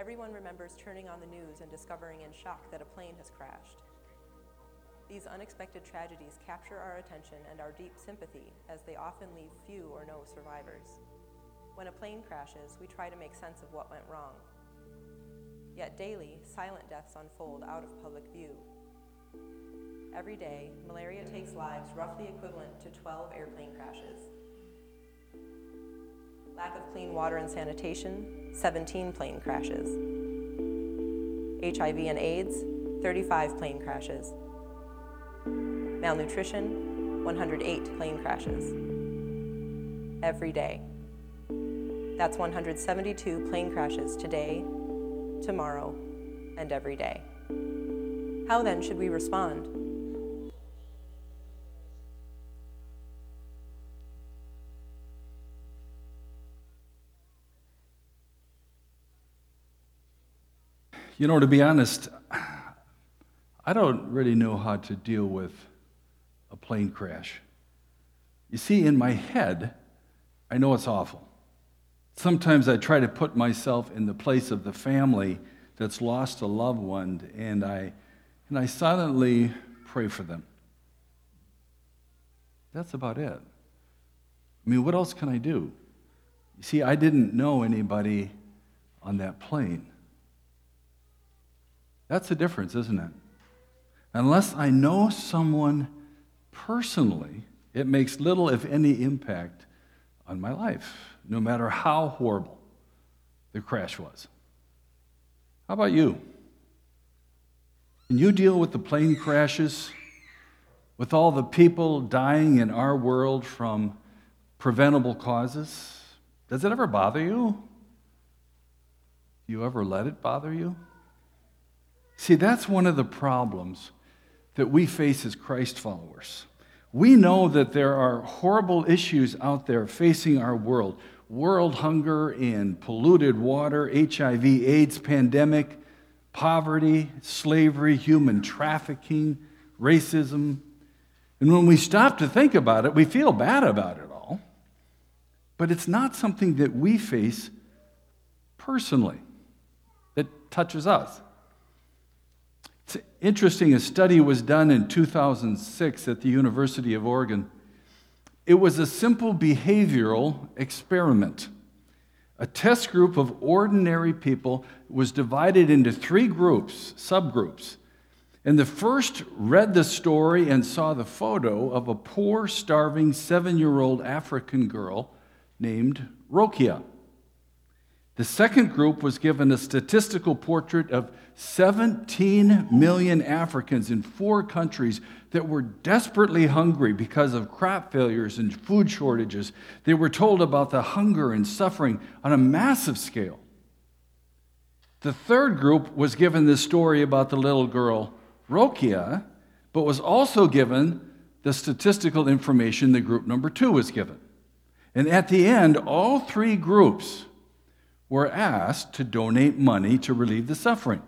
Everyone remembers turning on the news and discovering in shock that a plane has crashed. These unexpected tragedies capture our attention and our deep sympathy, as they often leave few or no survivors. When a plane crashes, we try to make sense of what went wrong. Yet daily, silent deaths unfold out of public view. Every day, malaria takes lives roughly equivalent to 12 airplane crashes. Lack of clean water and sanitation, 17 plane crashes. HIV and AIDS, 35 plane crashes. Malnutrition, 108 plane crashes. Every day. That's 172 plane crashes today, tomorrow, and every day. How then should we respond? To be honest, I don't really know how to deal with a plane crash. You see, in my head, I know it's awful. Sometimes I try to put myself in the place of the family that's lost a loved one, and I silently pray for them. That's about it. What else can I do? You see, I didn't know anybody on that plane. That's the difference, isn't it? Unless I know someone personally, it makes little, if any, impact on my life, no matter how horrible the crash was. How about you? Can you deal with the plane crashes, with all the people dying in our world from preventable causes? Does it ever bother you? Do you ever let it bother you? See, that's one of the problems that we face as Christ followers. We know that there are horrible issues out there facing our world. World hunger and polluted water, HIV, AIDS pandemic, poverty, slavery, human trafficking, racism. And when we stop to think about it, we feel bad about it all. But it's not something that we face personally, that touches us. It's interesting, a study was done in 2006 at the University of Oregon. It was a simple behavioral experiment. A test group of ordinary people was divided into 3 groups, subgroups. And the first read the story and saw the photo of a poor, starving 7-year-old African girl named Rokia. The second group was given a statistical portrait of 17 million Africans in 4 countries that were desperately hungry because of crop failures and food shortages. They were told about the hunger and suffering on a massive scale. The third group was given this story about the little girl, Rokia, but was also given the statistical information that group number 2 was given. And at the end, all 3 groups were asked to donate money to relieve the suffering.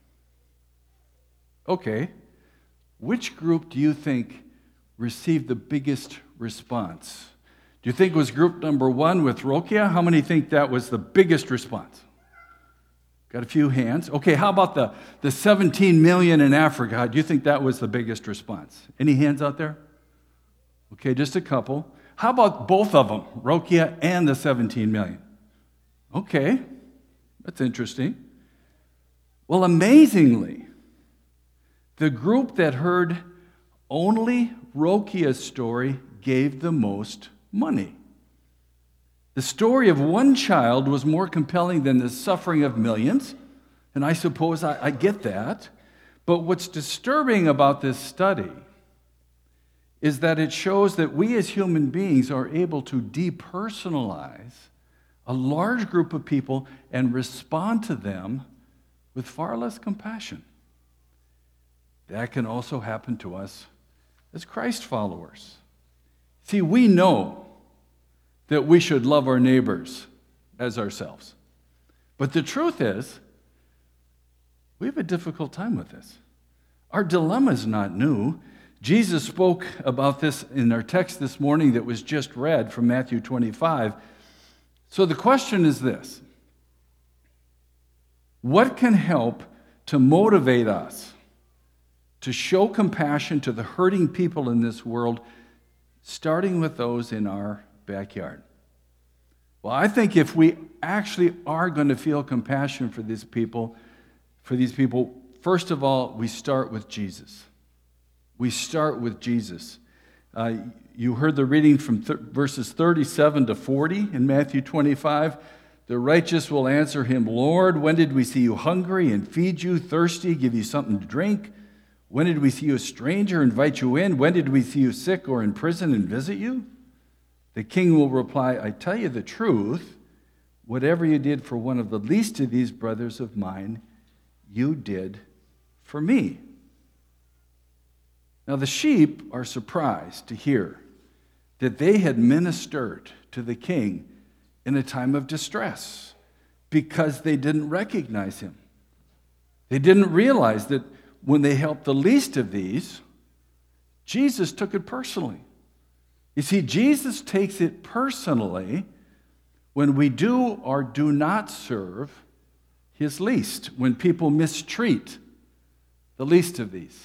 Okay, which group do you think received the biggest response? Do you think it was group number 1 with Rokia? How many think that was the biggest response? Got a few hands. Okay, how about the 17 million in Africa? Do you think that was the biggest response? Any hands out there? Okay, just a couple. How about both of them, Rokia and the 17 million? Okay, that's interesting. Well, amazingly, the group that heard only Rokia's story gave the most money. The story of one child was more compelling than the suffering of millions, and I suppose I get that. But what's disturbing about this study is that it shows that we as human beings are able to depersonalize a large group of people and respond to them with far less compassion. That can also happen to us as Christ followers. See, we know that we should love our neighbors as ourselves. But the truth is, we have a difficult time with this. Our dilemma is not new. Jesus spoke about this in our text this morning that was just read from Matthew 25. So the question is this: What can help to motivate us to show compassion to the hurting people in this world, starting with those in our backyard? Well, I think if we actually are going to feel compassion for these people, first of all, we start with Jesus. We start with Jesus. You heard the reading from verses 37 to 40 in Matthew 25. The righteous will answer him, Lord, when did we see you hungry and feed you, thirsty, give you something to drink? When did we see you a stranger, invite you in? When did we see you sick or in prison and visit you? The king will reply, I tell you the truth, whatever you did for one of the least of these brothers of mine, you did for me. Now the sheep are surprised to hear that they had ministered to the king in a time of distress because they didn't recognize him. They didn't realize that when they helped the least of these, Jesus took it personally. You see, Jesus takes it personally when we do or do not serve his least, when people mistreat the least of these.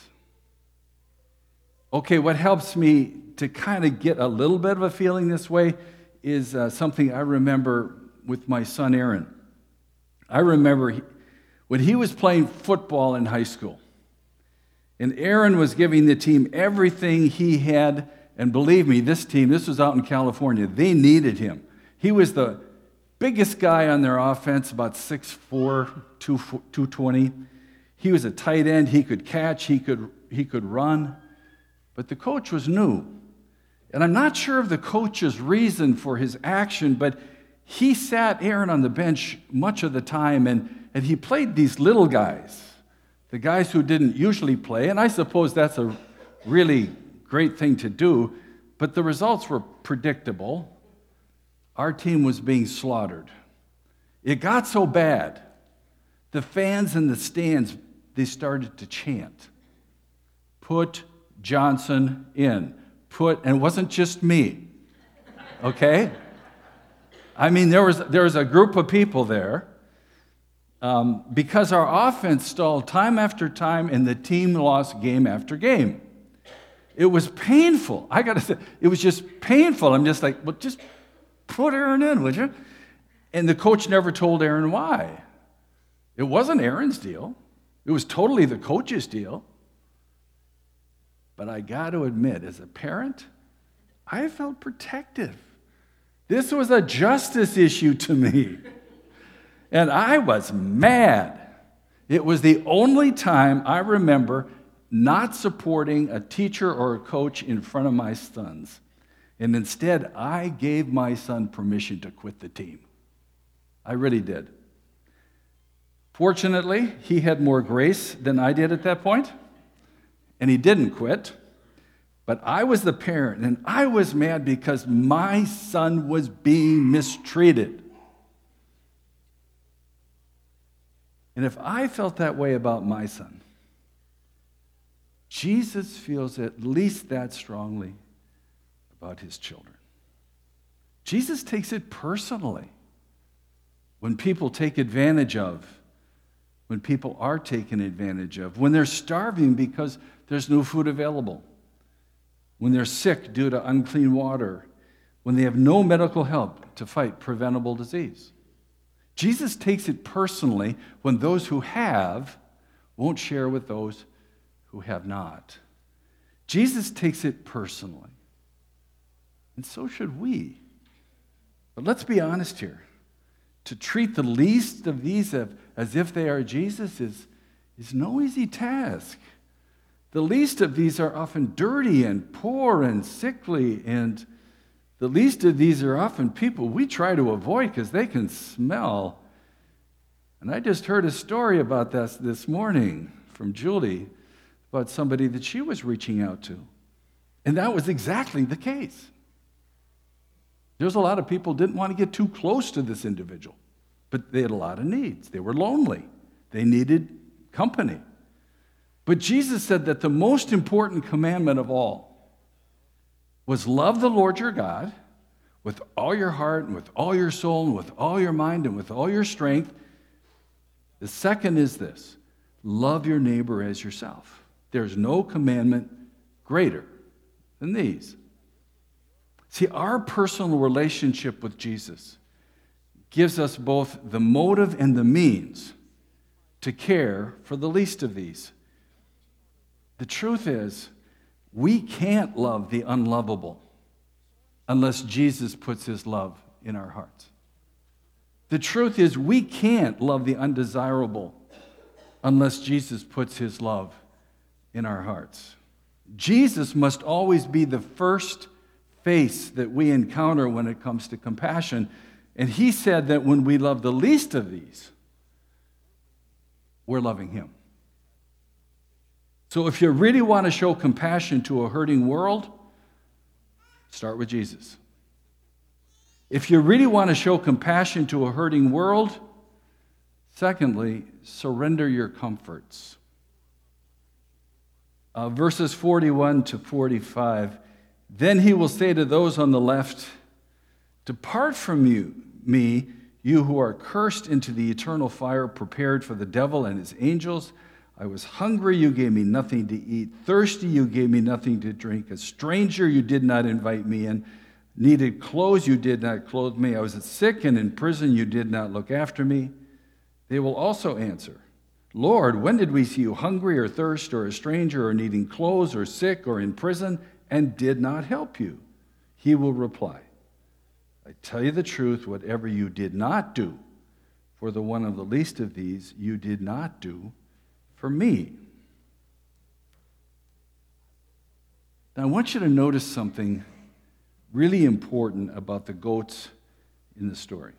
Okay, what helps me to kind of get a little bit of a feeling this way is something I remember with my son Aaron. I remember when he was playing football in high school, and Aaron was giving the team everything he had, and believe me, this was out in California, they needed him. He was the biggest guy on their offense, about 6'4", 220. He was a tight end, he could catch, he could run, but the coach was new. And I'm not sure of the coach's reason for his action, but he sat Aaron on the bench much of the time, and he played these little guys, the guys who didn't usually play, and I suppose that's a really great thing to do, but the results were predictable. Our team was being slaughtered. It got so bad, the fans in the stands, they started to chant, "Put Johnson in." And it wasn't just me, okay? I mean, there was a group of people there because our offense stalled time after time and the team lost game after game. It was painful. I got to say, it was just painful. I'm just like, well, just put Aaron in, would you? And the coach never told Aaron why. It wasn't Aaron's deal. It was totally the coach's deal. But I got to admit, as a parent, I felt protective. This was a justice issue to me. And I was mad. It was the only time I remember not supporting a teacher or a coach in front of my sons. And instead, I gave my son permission to quit the team. I really did. Fortunately, he had more grace than I did at that point. And he didn't quit, but I was the parent, and I was mad because my son was being mistreated. And if I felt that way about my son, Jesus feels at least that strongly about his children. Jesus takes it personally when people take advantage of, when people are taken advantage of, when they're starving because there's no food available, when they're sick due to unclean water, when they have no medical help to fight preventable disease. Jesus takes it personally when those who have won't share with those who have not. Jesus takes it personally, and so should we. But let's be honest here. To treat the least of these as if they are Jesus is no easy task. The least of these are often dirty and poor and sickly, and the least of these are often people we try to avoid because they can smell. And I just heard a story about this morning from Julie about somebody that she was reaching out to. And that was exactly the case. There's a lot of people who didn't want to get too close to this individual, but they had a lot of needs. They were lonely. They needed company. But Jesus said that the most important commandment of all was love the Lord your God with all your heart and with all your soul and with all your mind and with all your strength, The second is this: love your neighbor as yourself. There's no commandment greater than these. See, our personal relationship with Jesus gives us both the motive and the means to care for the least of these. The truth is, we can't love the unlovable unless Jesus puts his love in our hearts. The truth is, we can't love the undesirable unless Jesus puts his love in our hearts. Jesus must always be the first face that we encounter when it comes to compassion. And he said that when we love the least of these, we're loving him. So if you really want to show compassion to a hurting world, start with Jesus. If you really want to show compassion to a hurting world, secondly, surrender your comforts. Verses 41 to 45, then he will say to those on the left, depart from me, you who are cursed, into the eternal fire prepared for the devil and his angels. I was hungry, you gave me nothing to eat. Thirsty, you gave me nothing to drink. A stranger, you did not invite me in. Needed clothes, you did not clothe me. I was sick and in prison, you did not look after me. They will also answer, Lord, when did we see you hungry or thirst or a stranger or needing clothes or sick or in prison and did not help you? He will reply, I tell you the truth, whatever you did not do for the one of the least of these, you did not do for me. Now I want you to notice something really important about the goats in the story.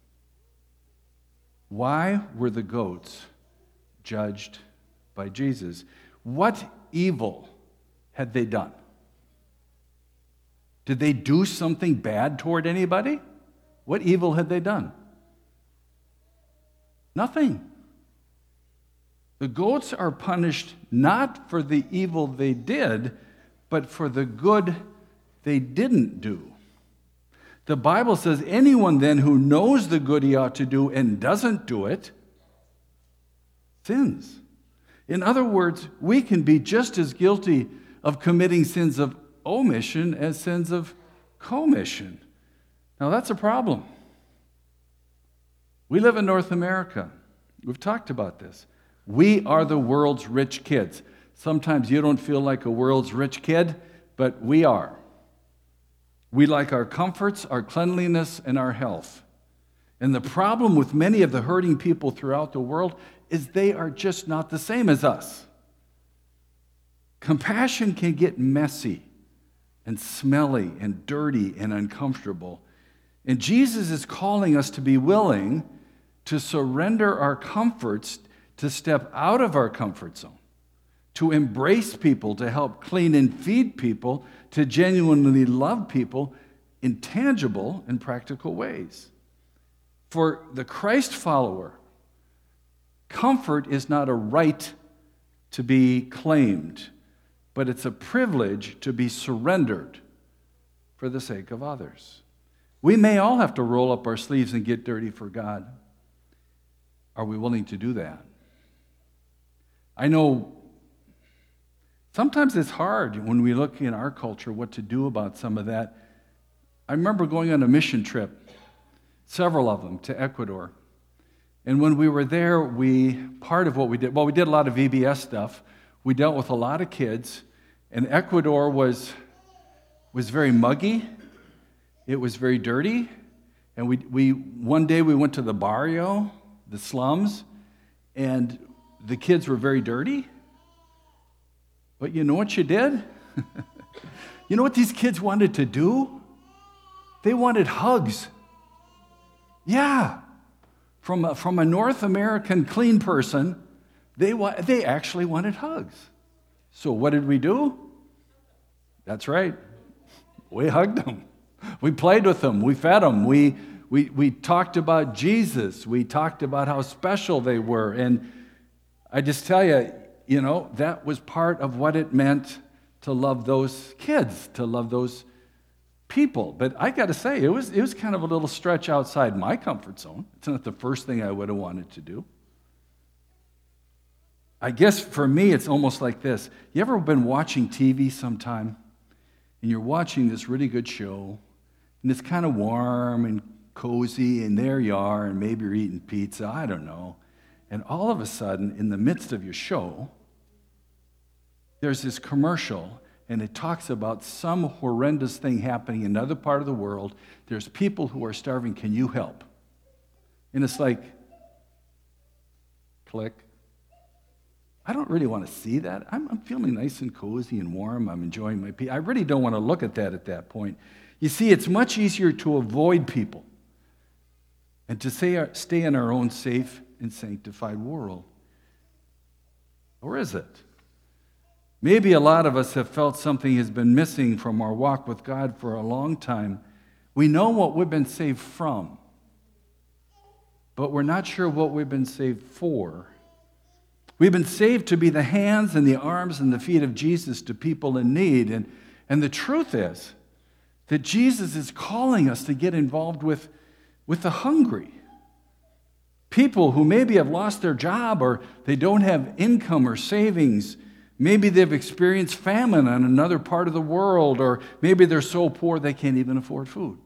Why were the goats judged by Jesus? What evil had they done? Did they do something bad toward anybody? What evil had they done? Nothing. The goats are punished not for the evil they did, but for the good they didn't do. The Bible says anyone then who knows the good he ought to do and doesn't do it sins. In other words, we can be just as guilty of committing sins of omission as sins of commission. Now that's a problem. We live in North America. We've talked about this. We are the world's rich kids. Sometimes you don't feel like a world's rich kid, but we are. We like our comforts, our cleanliness, and our health. And the problem with many of the hurting people throughout the world is they are just not the same as us. Compassion can get messy and smelly and dirty and uncomfortable. And Jesus is calling us to be willing to surrender our comforts, to step out of our comfort zone, to embrace people, to help clean and feed people, to genuinely love people in tangible and practical ways. For the Christ follower, comfort is not a right to be claimed, but it's a privilege to be surrendered for the sake of others. We may all have to roll up our sleeves and get dirty for God. Are we willing to do that? I know sometimes it's hard when we look in our culture what to do about some of that. I remember going on a mission trip, several of them, to Ecuador. And when we were there, part of what we did, we did a lot of VBS stuff. We dealt with a lot of kids, and Ecuador was very muggy. It was very dirty. And one day we went to the barrio, the slums, and the kids were very dirty. But you know what you did? You know what these kids wanted to do? They wanted hugs. Yeah. From a North American clean person, they actually wanted hugs. So what did we do? That's right. We hugged them. We played with them. We fed them. We talked about Jesus. We talked about how special they were. And I just tell you, that was part of what it meant to love those kids, to love those people. But I got to say, it was kind of a little stretch outside my comfort zone. It's not the first thing I would have wanted to do. I guess for me, it's almost like this. You ever been watching TV sometime, and you're watching this really good show, and it's kind of warm and cozy, and there you are, and maybe you're eating pizza, I don't know. And all of a sudden, in the midst of your show, there's this commercial, and it talks about some horrendous thing happening in another part of the world. There's people who are starving. Can you help? And it's like, click. I don't really want to see that. I'm feeling nice and cozy and warm. I'm enjoying my pizza. I really don't want to look at that point. You see, it's much easier to avoid people and to stay in our own safe and sanctified world. Or is it? Maybe a lot of us have felt something has been missing from our walk with God for a long time. We know what we've been saved from, but we're not sure what we've been saved for. We've been saved to be the hands and the arms and the feet of Jesus to people in need. And the truth is that Jesus is calling us to get involved with the hungry. People who maybe have lost their job, or they don't have income or savings. Maybe they've experienced famine in another part of the world, or maybe they're so poor they can't even afford food.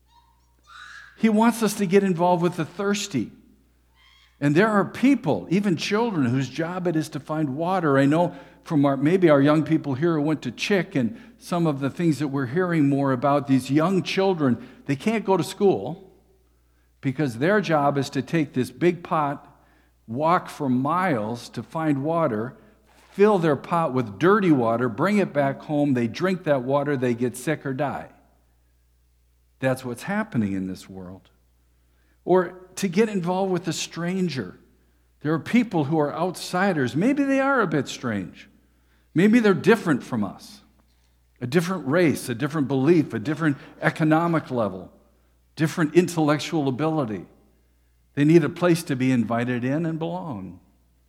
He wants us to get involved with the thirsty. And there are people, even children, whose job it is to find water. I know from maybe our young people here who went to CHIC, and some of the things that we're hearing more about, these young children, they can't go to school because their job is to take this big pot, walk for miles to find water, fill their pot with dirty water, bring it back home, they drink that water, they get sick or die. That's what's happening in this world. Or to get involved with a stranger. There are people who are outsiders. Maybe they are a bit strange. Maybe they're different from us. A different race, a different belief, a different economic level, different intellectual ability. They need a place to be invited in and belong.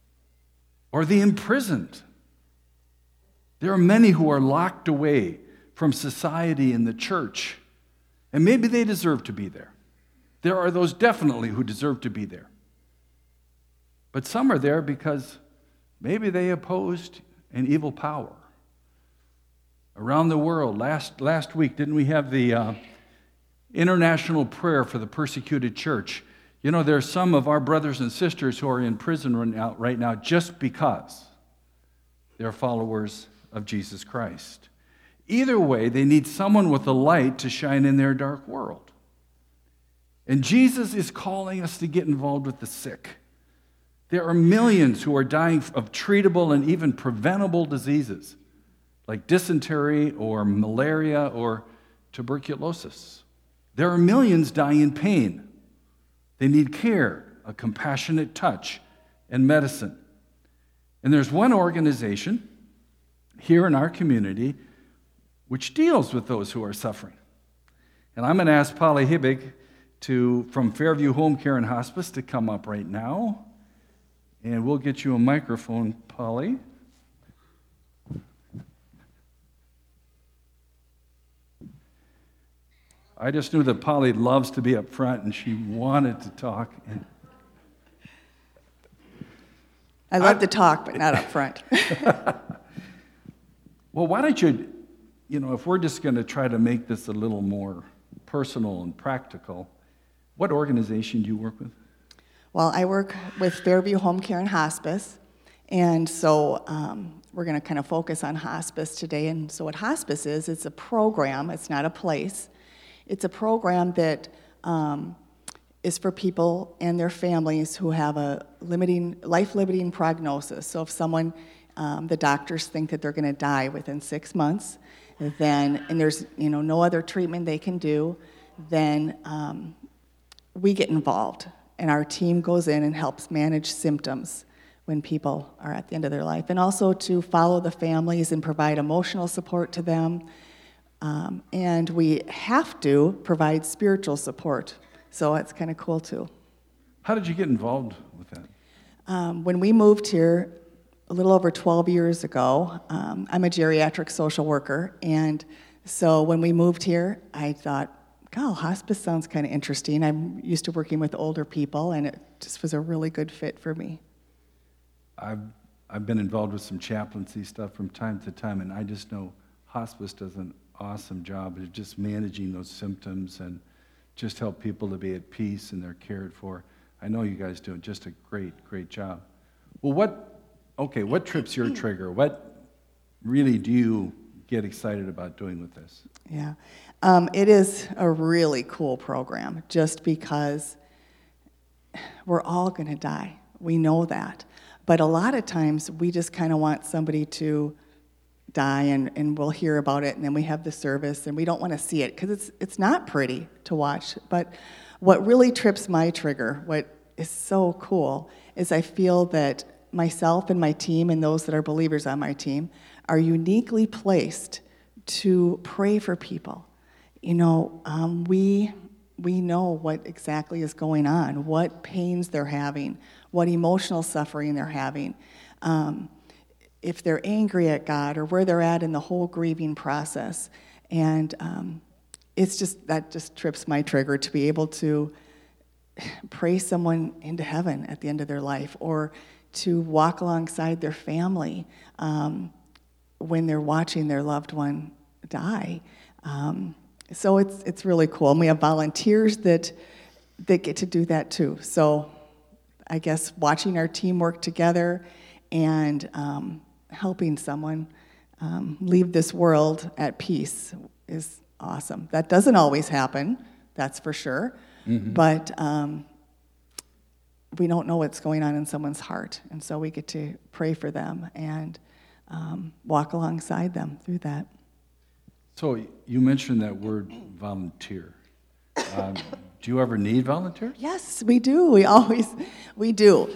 Or the imprisoned. There are many who are locked away from society and the church, and maybe they deserve to be there. There are those definitely who deserve to be there. But some are there because maybe they opposed an evil power. Around the world, last week, didn't we have the international prayer for the persecuted church? You know, there are some of our brothers and sisters who are in prison right now just because they're followers of Jesus Christ. Either way, they need someone with a light to shine in their dark world. And Jesus is calling us to get involved with the sick. There are millions who are dying of treatable and even preventable diseases, like dysentery or malaria or tuberculosis. There are millions dying in pain. They need care, a compassionate touch, and medicine. And there's one organization here in our community which deals with those who are suffering. And I'm going to ask Polly Hibbig from Fairview Home Care and Hospice to come up right now. And we'll get you a microphone, Polly. I just knew that Polly loves to be up front, and she wanted to talk. I love to talk, but not up front. Well, why don't you, if we're just going to try to make this a little more personal and practical, what organization do you work with? Well, I work with Fairview Home Care and Hospice, and so we're going to kind of focus on hospice today. And so what hospice is, it's a program, it's not a place. It's a program that is for people and their families who have a life-limiting prognosis. So if someone, the doctors think that they're going to die within 6 months, and there's no other treatment they can do, then we get involved, and our team goes in and helps manage symptoms when people are at the end of their life, and also to follow the families and provide emotional support to them. And we have to provide spiritual support, so it's kind of cool too. How did you get involved with that? When we moved here a little over 12 years ago, I'm a geriatric social worker, and so when we moved here, I thought, God, hospice sounds kind of interesting. I'm used to working with older people, and it just was a really good fit for me. I've I've been involved with some chaplaincy stuff from time to time, and I just know hospice does an awesome job of just managing those symptoms and just help people to be at peace and they're cared for. I know you guys do just a great, great job. Well, what trips your trigger? What really do you get excited about doing with this? Yeah. It is a really cool program just because we're all going to die. We know that. But a lot of times we just kind of want somebody to die and we'll hear about it and then we have the service and we don't want to see it because it's not pretty to watch. But what really trips my trigger, what is so cool, is I feel that myself and my team and those that are believers on my team are uniquely placed to pray for people. You know, we know what exactly is going on, what pains they're having, what emotional suffering they're having, if they're angry at God or where they're at in the whole grieving process. And that just trips my trigger to be able to pray someone into heaven at the end of their life or to walk alongside their family when they're watching their loved one die. So it's really cool. And we have volunteers that get to do that too. So I guess watching our team work together and helping someone leave this world at peace is awesome. That doesn't always happen, that's for sure. Mm-hmm. But we don't know what's going on in someone's heart. And so we get to pray for them and walk alongside them through that. So you mentioned that word volunteer. Do you ever need volunteers? Yes, we do. We do.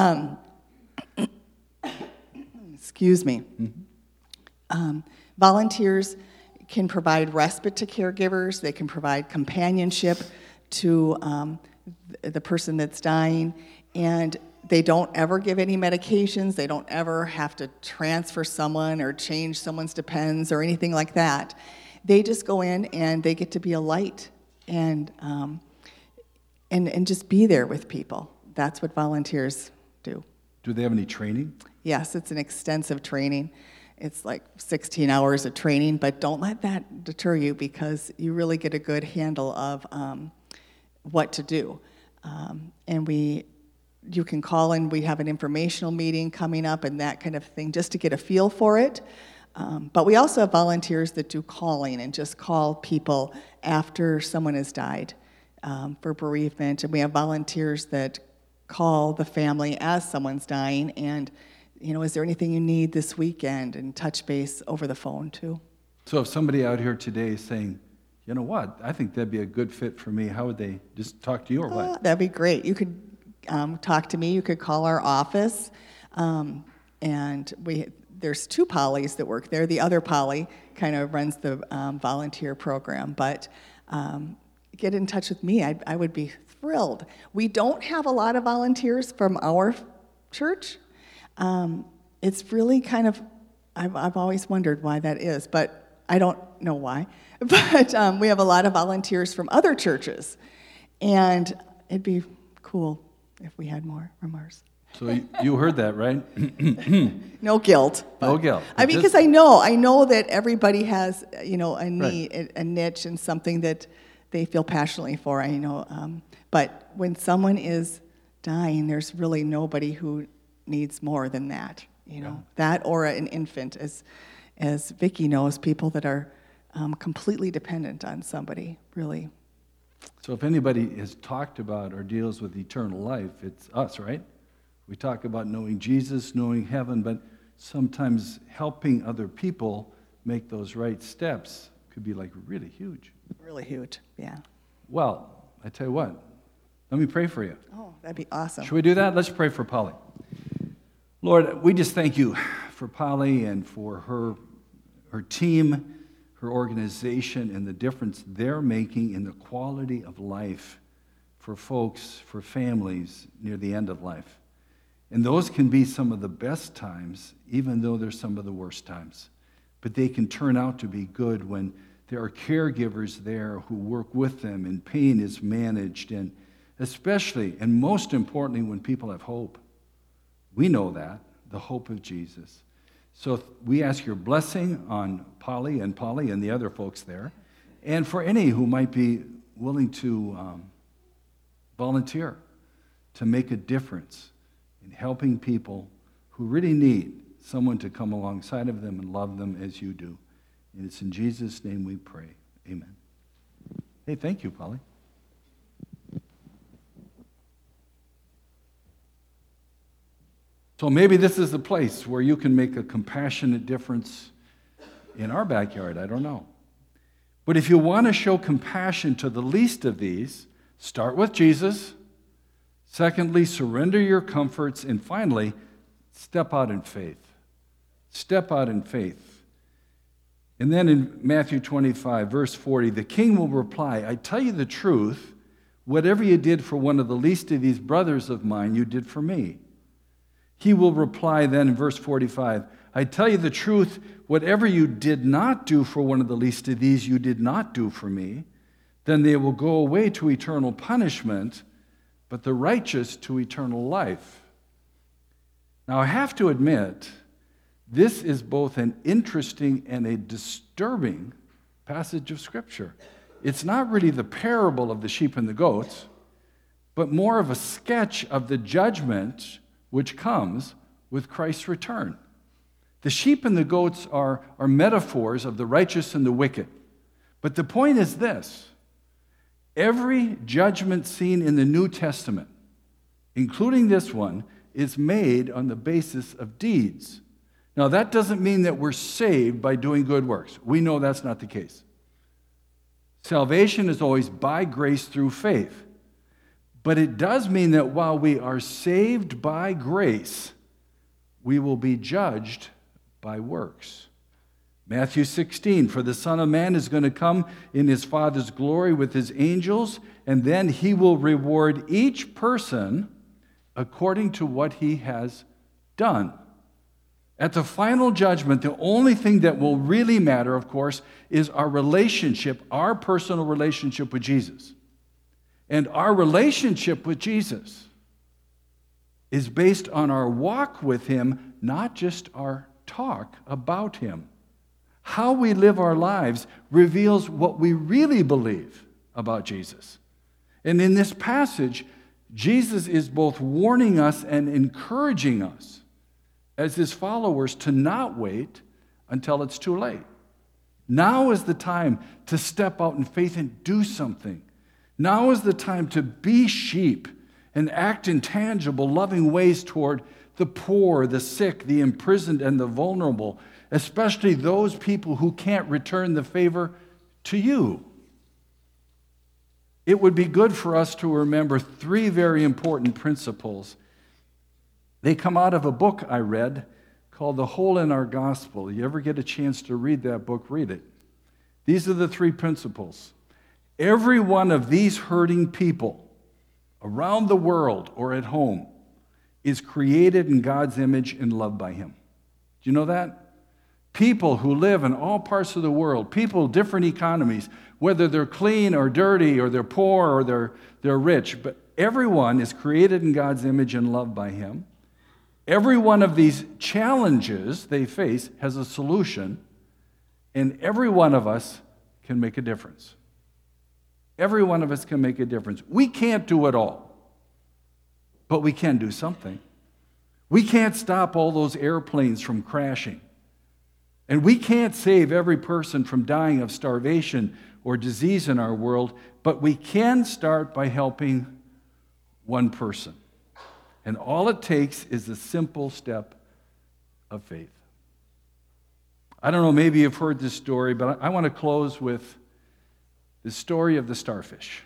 Excuse me. Mm-hmm. Volunteers can provide respite to caregivers. They can provide companionship to the person that's dying. And they don't ever give any medications. They don't ever have to transfer someone or change someone's Depends or anything like that. They just go in and they get to be a light and just be there with people. That's what volunteers do. Do they have any training? Yes, it's an extensive training. It's like 16 hours of training, but don't let that deter you because you really get a good handle of what to do. And you can call in. We have an informational meeting coming up and that kind of thing just to get a feel for it. But we also have volunteers that do calling and just call people after someone has died for bereavement. And we have volunteers that call the family as someone's dying and, you know, is there anything you need this weekend, and touch base over the phone too. So if somebody out here today is saying, you know what, I think that'd be a good fit for me, how would they just talk to you or what? That'd be great. You could talk to me. You could call our office. And there's two Pollys that work there. The other Polly kind of runs the volunteer program. But get in touch with me. I would be thrilled. We don't have a lot of volunteers from our church. It's really kind of, I've always wondered why that is, but I don't know why. But we have a lot of volunteers from other churches. And it'd be cool if we had more from ours. So you heard that, right? No guilt. No guilt. I mean, because I know that everybody has, you know, a need, right, a niche, and something that they feel passionately for. I know, but when someone is dying, there's really nobody who needs more than that. You know, that or an infant, as Vicki knows, people that are completely dependent on somebody, really. So if anybody has talked about or deals with eternal life, it's us, right? We talk about knowing Jesus, knowing heaven, but sometimes helping other people make those right steps could be like really huge. Really huge, yeah. Well, I tell you what, let me pray for you. Oh, that'd be awesome. Should we do that? Let's pray for Polly. Lord, we just thank you for Polly and for her team, her organization, and the difference they're making in the quality of life for folks, for families near the end of life. And those can be some of the best times, even though they're some of the worst times. But they can turn out to be good when there are caregivers there who work with them and pain is managed, and especially and most importantly when people have hope. We know that. the hope of Jesus. So we ask your blessing on Polly and the other folks there, and for any who might be willing to volunteer to make a difference in helping people who really need someone to come alongside of them and love them as you do. And it's in Jesus' name we pray. Amen. Hey, thank you, Polly. So maybe this is the place where you can make a compassionate difference in our backyard. I don't know. But if you want to show compassion to the least of these, start with Jesus. Secondly, surrender your comforts. And finally, step out in faith. Step out in faith. And then in Matthew 25, verse 40, the king will reply, I tell you the truth, whatever you did for one of the least of these brothers of mine, you did for me. He will reply then in verse 45, I tell you the truth, whatever you did not do for one of the least of these, you did not do for me. Then they will go away to eternal punishment, but the righteous to eternal life. Now, I have to admit, this is both an interesting and a disturbing passage of Scripture. It's not really the parable of the sheep and the goats, but more of a sketch of the judgment which comes with Christ's return. The sheep and the goats are metaphors of the righteous and the wicked. But the point is this: every judgment scene in the New Testament, including this one, is made on the basis of deeds. Now, that doesn't mean that we're saved by doing good works. We know that's not the case. Salvation is always by grace through faith. But it does mean that while we are saved by grace, we will be judged by works. Matthew 16, for the Son of Man is going to come in his Father's glory with his angels, and then he will reward each person according to what he has done. At the final judgment, the only thing that will really matter, of course, is our relationship, our personal relationship with Jesus. And our relationship with Jesus is based on our walk with him, not just our talk about him. How we live our lives reveals what we really believe about Jesus. And in this passage, Jesus is both warning us and encouraging us as his followers to not wait until it's too late. Now is the time to step out in faith and do something. Now is the time to be sheep and act in tangible, loving ways toward the poor, the sick, the imprisoned, and the vulnerable, especially those people who can't return the favor to you. It would be good for us to remember three very important principles. They come out of a book I read called The Hole in Our Gospel. You ever get a chance to read that book, read it. These are the three principles. Every one of these hurting people around the world or at home is created in God's image and loved by him. Do you know that? People who live in all parts of the world, people, different economies, whether they're clean or dirty or they're poor or they're rich, but everyone is created in God's image and loved by him. Every one of these challenges they face has a solution, and every one of us can make a difference. Every one of us can make a difference. We can't do it all, but we can do something. We can't stop all those airplanes from crashing. And we can't save every person from dying of starvation or disease in our world, but we can start by helping one person. And all it takes is a simple step of faith. I don't know, maybe you've heard this story, but I want to close with the story of the starfish.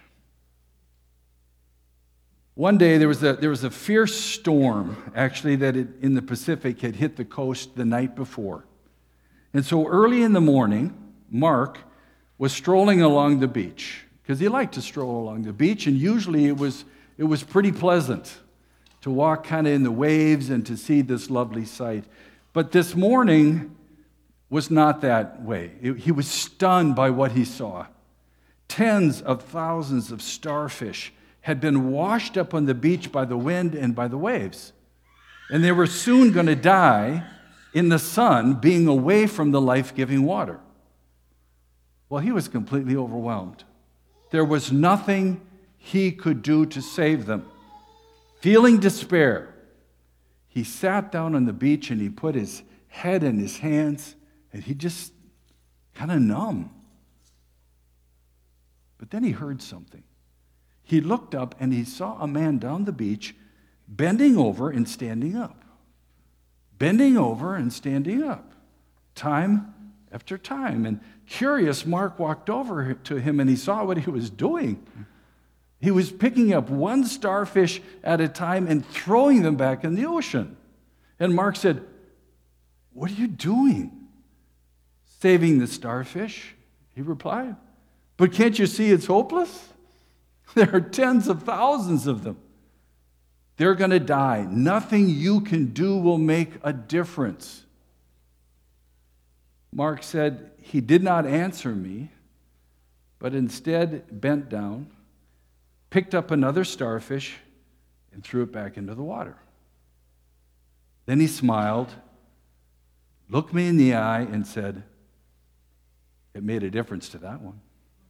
One day there was a fierce storm, actually, that in the Pacific had hit the coast the night before. And so early in the morning, Mark was strolling along the beach, because he liked to stroll along the beach, and usually it was pretty pleasant to walk kind of in the waves and to see this lovely sight. But this morning was not that way. He was stunned by what he saw. Tens of thousands of starfish had been washed up on the beach by the wind and by the waves. and they were soon going to die in the sun, being away from the life-giving water. Well, he was completely overwhelmed. There was nothing he could do to save them. Feeling despair, he sat down on the beach and he put his head in his hands and he just kind of numb. But then he heard something. He looked up and he saw a man down the beach bending over and standing up. Bending over and standing up, time after time. And curious, Mark walked over to him and he saw what he was doing. He was picking up one starfish at a time and throwing them back in the ocean. And Mark said, "What are you doing?" "Saving the starfish," he replied. "But can't you see it's hopeless? There are tens of thousands of them. They're going to die. Nothing you can do will make a difference." Mark said he did not answer me, but instead bent down, picked up another starfish, and threw it back into the water. Then he smiled, looked me in the eye, and said, "It made a difference to that one."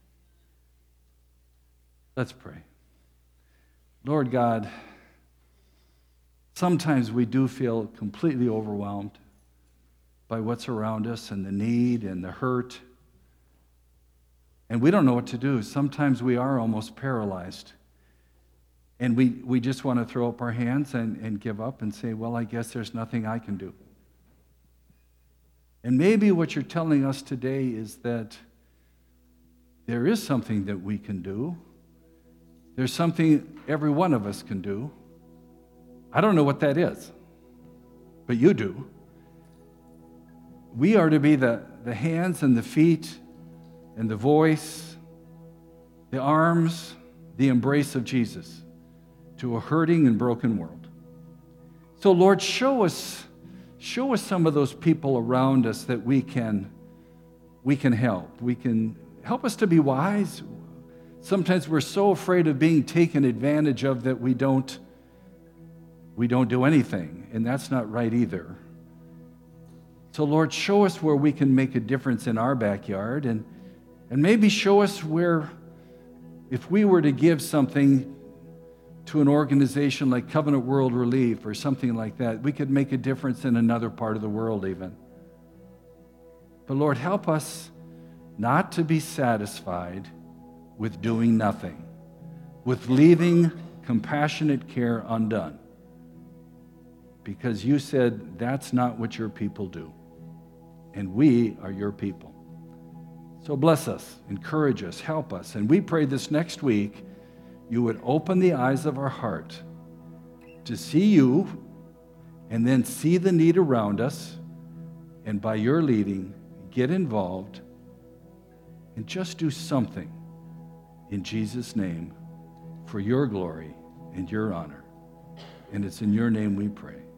Let's pray. Lord God, sometimes we do feel completely overwhelmed by what's around us and the need and the hurt. And we don't know what to do. Sometimes we are almost paralyzed. And we just want to throw up our hands and give up and say, well, I guess there's nothing I can do. And maybe what you're telling us today is that there is something that we can do. There's something every one of us can do. I don't know what that is, but you do. We are to be the hands and the feet and the voice, the arms, the embrace of Jesus to a hurting and broken world. So Lord, show us some of those people around us that we can help. We can help us to be wise. Sometimes we're so afraid of being taken advantage of that we don't do anything, and that's not right either. So Lord, show us where we can make a difference in our backyard, and maybe show us where, if we were to give something to an organization like Covenant World Relief or something like that, we could make a difference in another part of the world even. But Lord, help us not to be satisfied with doing nothing, with leaving compassionate care undone. Because you said that's not what your people do. And we are your people. So bless us, encourage us, help us. And we pray this next week, you would open the eyes of our heart to see you and then see the need around us. And by your leading, get involved and just do something in Jesus' name for your glory and your honor. And it's in your name we pray.